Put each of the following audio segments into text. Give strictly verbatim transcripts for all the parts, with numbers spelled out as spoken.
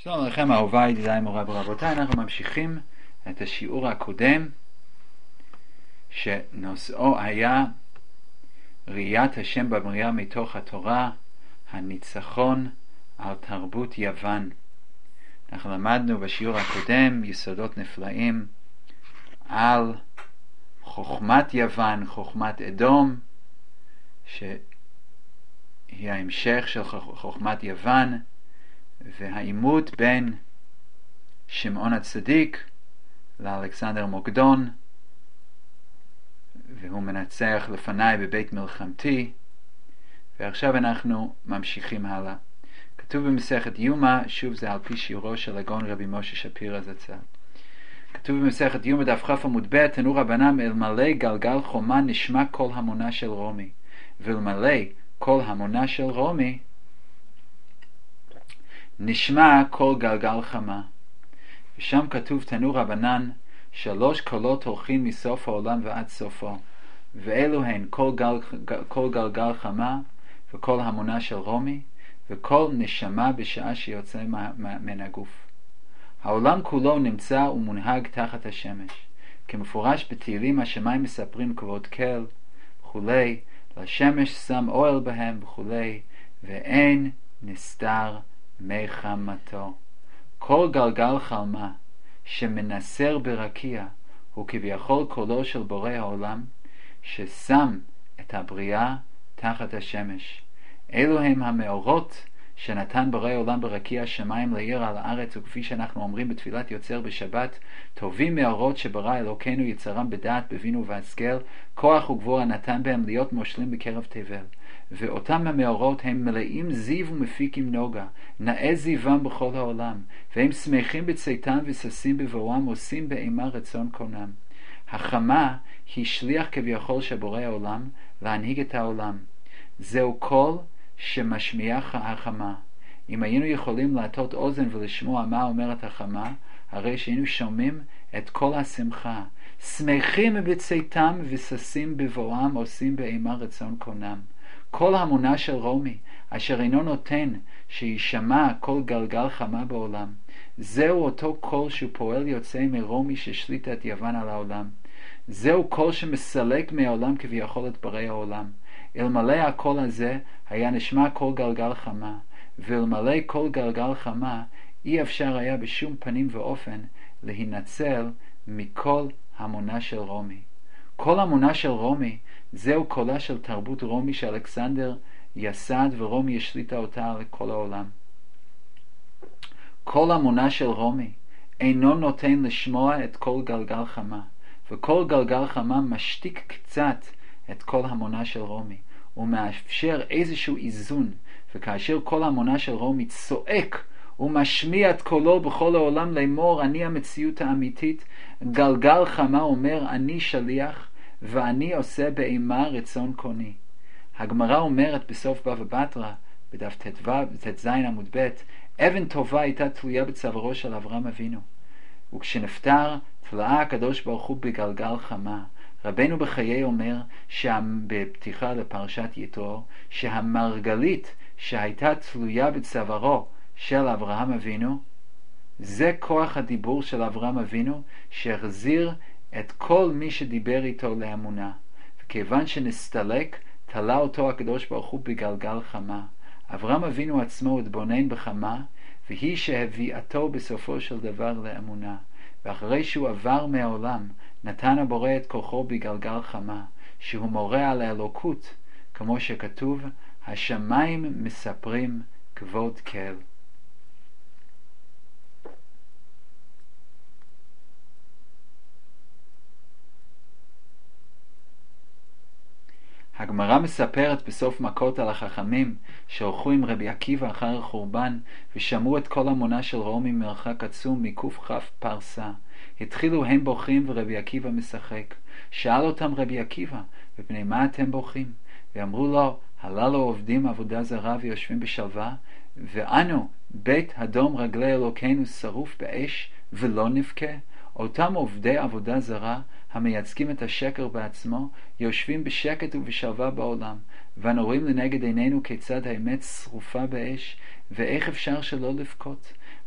שלום לכם אהוביי, ידידיי, מוריי ורבותיי. אנחנו ממשיכים את השיעור הקודם שנושאו היה ראיית השם בבריאה מתוך התורה, הניצחון על תרבות יוון. אנחנו למדנו בשיעור הקודם יסודות נפלאים על חוכמת יוון, חוכמת אדום, שהיא ההמשך של חוכמת יוון, והעימות בין שמעון הצדיק לאלכסנדר מוקדון, והוא מנצח לפניי בבית מלחמתי. ועכשיו אנחנו ממשיכים הלאה. כתוב במסכת יומא, שוב זה על פי שיעורו של הגאון רבי משה שפירא זצ"ל. כתוב במסכת יומא דף כ' עמוד ב', תנו רבנן אלמלא גלגל חומה נשמע כל המונה של רומי, ואלמלא כל המונה של רומי נשמע כל גלגל חמה. ושם כתוב תנו רבנן שלוש קולות הולכים מסוף העולם ועד סופו, ואלו הן כל, גל, כל גלגל חמה וכל המונה של רומי וכל נשמה בשעה שיוצא מן הגוף. העולם כולו נמצא ומונהג תחת השמש, כמפורש בתהילים השמיים מספרים כבוד כל וכולי, לשמש שם אוהל בהם וכולי, ואין נסתר מחמתו. כל גלגל חלמה שמנסר ברקיע הוא כביכול קולו של בורא העולם ששם את הבריאה תחת השמש. אלו הם המאורות שנתן בורא העולם ברקיע השמיים להאיר על הארץ, וכפי שאנחנו אומרים בתפילת יוצר בשבת, טובים מאורות שברא אלוקינו יצרם בדעת בבין ובהשכל, כוח וגבורה נתן בהם להיות מושלים בקרב תבל. ואותם המאורות הם מלאים זיו ומפיקים נוגה, נאה זיום בכל העולם, והם שמחים בצאתם וששים בבואם, עושים באימה רצון קונם. החמה היא שליח כביכול שבורא העולם להנהיג את העולם. זהו קול שמשמיע החמה. אם היינו יכולים להטות אוזן ולשמוע מה אומרת החמה, הרי שהיינו שומעים את כל השמחה. שמחים בצאתם וששים בבואם, עושים באימה רצון קונם. כל המונה של רומי, אשר אינו נותן שישמע כל גלגל חמה בעולם, זהו אותו קול שהוא פועל יוצא מרומי ששליט את יוון על העולם. זהו קול שמסלק מהעולם כביכול את ברי העולם. אלמלא הקול הזה היה נשמע כל גלגל חמה, ואלמלא כל גלגל חמה אי אפשר היה בשום פנים ואופן להינצל מכל המונה של רומי. כל המונה של רומי זהו קולה של תרבות רומי שאלכסנדר יסד, ורומי השליטה אותה על כל העולם. כל המונה של רומי אינו נותן לשמוע את כל גלגל חמה, וכל גלגל חמה משתיק קצת את כל המונה של רומי, ומאפשר איזשהו איזון. וכאשר כל המונה של רומי צועק ומשמיע את קולו בכל העולם לאמור אני המציאות האמיתית, גלגל חמה אומר אני שליח ואני עושה באימה רצון קוני. הגמרא אומרת בסוף בבא בתרא בדף ט"ז עמוד ב', אבן טובה הייתה תלויה בצווארו של אברהם אבינו, וכשנפטר תלאה הקדוש ברוך הוא בגלגל חמה. רבנו בחיי אומר בפתיחה לפרשת יתרו שהמרגלית שהייתה תלויה בצווארו של אברהם אבינו, זה כוח הדיבור של אברהם אבינו שהחזיר את כל מי שדיבר איתו לאמונה. וכיוון שנסתלק תלה אותו הקדוש ברוך הוא בגלגל חמה. אברהם אבינו עצמו התבונן בחמה, והיא שהביאתו בסופו של דבר לאמונה. ואחרי שהוא עבר מהעולם נתן הבורא את כוחו בגלגל חמה, שהוא מורה על האלוקות, כמו שכתוב השמיים מספרים כבוד כל. הגמרא מספרת בסוף מכות על החכמים שהלכו עם רבי עקיבא אחר החורבן ושמעו את כל המונה של רומי מרחק עצום מקוף כף פרסה. התחילו הם בוכים ורבי עקיבא משחק. שאל אותם רבי עקיבא, בפני מה אתם בוכים? ואמרו לו, הללו עובדים עבודה זרה ויושבים בשלווה, ואנו בית אדום רגלי אלוקינו שרוף באש ולא נבכה. אותם עובדי עבודה זרה המייצגים את השקר בעצמו יושבים בשקט ובשלווה בעולם, ואנו רואים לנגד עינינו כיצד האמת שרופה באש, ואיך אפשר שלא לבכות?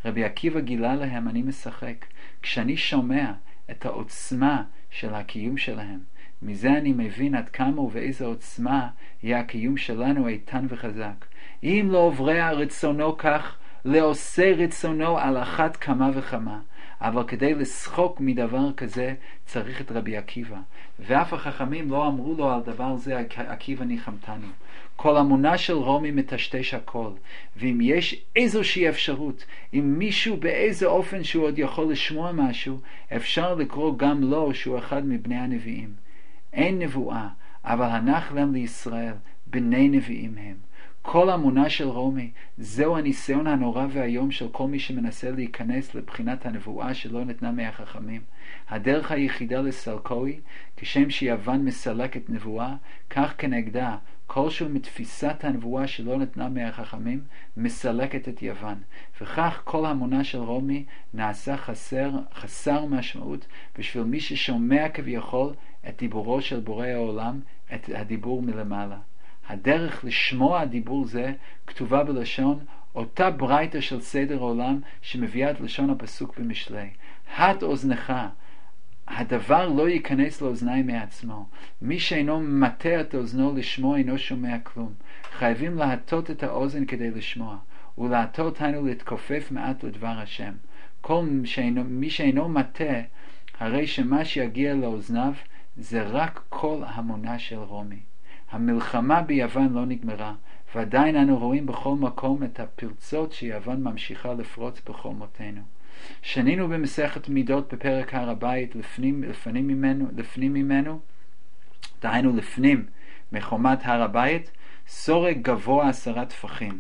רבי עקיבא גילה להם, אני משחק. כשאני שומע את העוצמה של הקיום שלהם, מזה אני מבין עד כמה ובאיזו עוצמה יהיה הקיום שלנו איתן וחזק. אם לא עוברי רצונו כך, לעושה רצונו על אחת כמה וכמה. אבל כדי לשחוק מדבר כזה צריך את רבי עקיבא. ואף החכמים לא אמרו לו על דבר זה, עקיבא ניחמתנו. כל אמונה של רומי מטשטש הכל. ואם יש איזושהי אפשרות, אם מישהו באיזה אופן שהוא עוד יכול לשמוע משהו, אפשר לקרוא גם לו שהוא אחד מבני הנביאים. אין נבואה, אבל הנח להם לישראל, בני נביאים הם. כל אמונה של רומי, זהו הניסיון הנורא והיום של כל מי שמנסה להיכנס לבחינת הנבואה שלא נתנה מהחכמים. הדרך היחידה לסלקוי, כשם שיוון מסלקת נבואה, כך כנגדה, כלשהו מתפיסת הנבואה שלא נתנה מהחכמים, מסלקת את יוון. וכך כל אמונה של רומי נעשה חסר, חסר משמעות, בשביל מי ששומע כביכול את דיבורו של בורא העולם, את הדיבור מלמעלה. הדרך לשמוע הדיבור זה כתובה בלשון אותה ברייתא של סדר עולם שמביאה את לשון הפסוק במשלי. הט אוזנך, הדבר לא ייכנס לאוזניים מעצמו. מי שאינו מטה את אוזנו לשמוע אינו שומע כלום. חייבים להטות את האוזן כדי לשמוע, ולהטות היינו להתכופף מעט לדבר השם. כל שאינו, מי שאינו מטה, הרי שמה שיגיע לאוזניו זה רק כל המונה של רומי. המלחמה ביוון לא נגמרה, ועדיין אנו רואים בכל מקום את הפרצות שיוון ממשיכה לפרוץ בחומותינו. שנינו במסכת מידות בפרק הר הבית, לפנים, לפנים ממנו, לפנים ממנו, דהיינו לפנים מחומת הר הבית, סורג גבוה עשרה טפחים.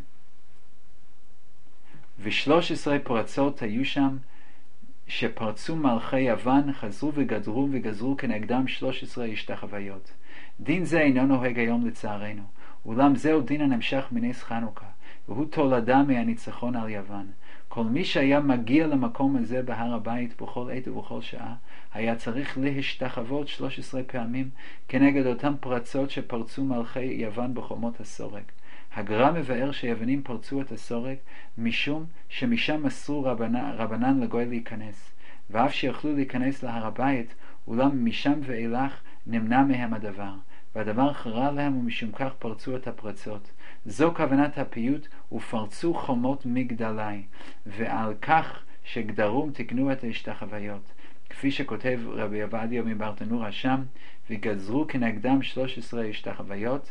ושלוש עשרה פרצות היו שם, שפרצו מלכי יוון, חזרו וגדרו וגזרו כנגדם שלוש עשרה השתחוויות. דין זה אינו נוהג היום לצערנו, אולם זהו דין הנמשך מנס חנוכה, והוא תולדה מהניצחון על יוון. כל מי שהיה מגיע למקום הזה בהר הבית בכל עת ובכל שעה, היה צריך להשתחוות שלוש עשרה פעמים כנגד אותם פרצות שפרצו מלכי יוון בחומות הסורג. הגר"א מבאר שיוונים פרצו את הסורג משום שמשם אסרו רבנן, רבנן לגוי להיכנס, ואף שיכלו להיכנס להר הבית, אולם משם ואילך נמנע מהם הדבר, והדבר חרה להם ומשום כך פרצו את הפרצות. זו כוונת הפיוט, ופרצו חומות מגדלי, ועל כך שגדרום תקנו את ההשתחוויות. כפי שכותב רבי עובדיה מברטנורה שם, וגזרו כנגדם שלוש עשרה השתחוויות,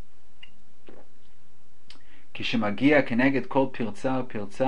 כשמגיע כנגד כל פרצה ופרצה,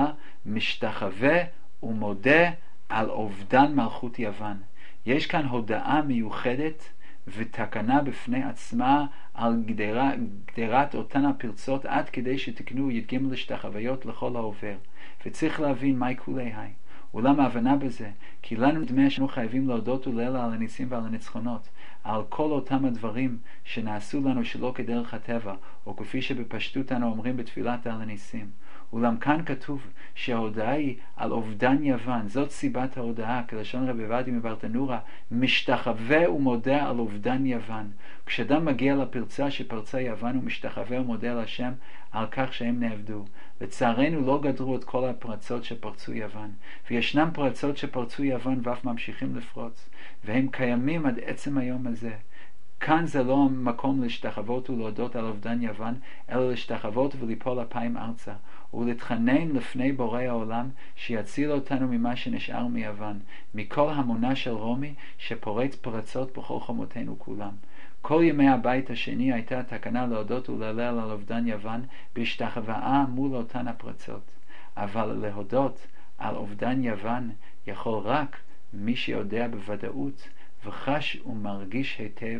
משתחווה ומודה על אובדן מלכות יוון. יש כאן הודעה מיוחדת ותקנה בפני עצמה על גדרה, גדרת אותן הפרצות עד כדי שתקנו י"ג השתחוויות לכל העובר. וצריך להבין מהי כולי היי. אולם ההבנה בזה, כי לנו נדמה שאנו חייבים להודות ולעלה על הניסים ועל הניצחונות, על כל אותם הדברים שנעשו לנו שלא כדרך הטבע, או כפי שבפשטות אנו אומרים בתפילת על הניסים. אולם כאן כתוב שההודעה היא על אובדן יוון. זאת סיבת ההודעה, כלשון רבי עובדיה מברטנורה, משתחווה ומודה על אובדן יוון. כשאדם מגיע לפרצה שפרצה יוון הוא משתחווה ומודה על השם על כך שהם נאבדו. לצערנו לא גדרו את כל הפרצות שפרצו יוון, וישנם פרצות שפרצו יוון ואף ממשיכים לפרוץ, והם קיימים עד עצם היום הזה. כאן זה לא המקום להשתחוות ולהודות על אובדן יוון, אלא להשתחוות וליפול אפיים ארצה, ולהתחנן לפני בורא העולם שיציל אותנו ממה שנשאר מיוון, מכל המונה של רומי שפורץ פרצות בכל חומותינו כולם. כל ימי הבית השני הייתה תקנה להודות ולהלל על אובדן יוון בהשתחוואה מול אותן הפרצות. אבל להודות על אובדן יוון יכול רק מי שיודע בוודאות וחש ומרגיש היטב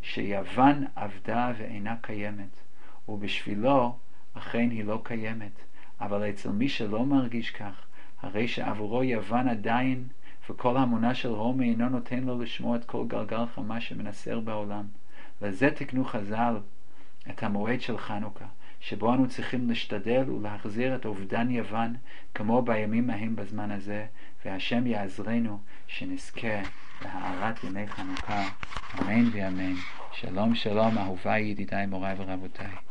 שיוון עבדה ואינה קיימת, ובשבילו אכן היא לא קיימת. אבל אצל מי שלא מרגיש כך, הרי שעבורו יוון עדיין, וכל המונה של רומי אינו נותן לו לשמוע את כל גלגל חמה שמנסר בעולם. לזה תקנו חז"ל את המועד של חנוכה, שבו אנו צריכים להשתדל ולהחזיר את אובדן יוון כמו בימים ההם בזמן הזה, והשם יעזרנו שנזכה להארת ימי חנוכה. אמן ואמן. שלום שלום אהוביי ידידיי מוריי ורבותיי.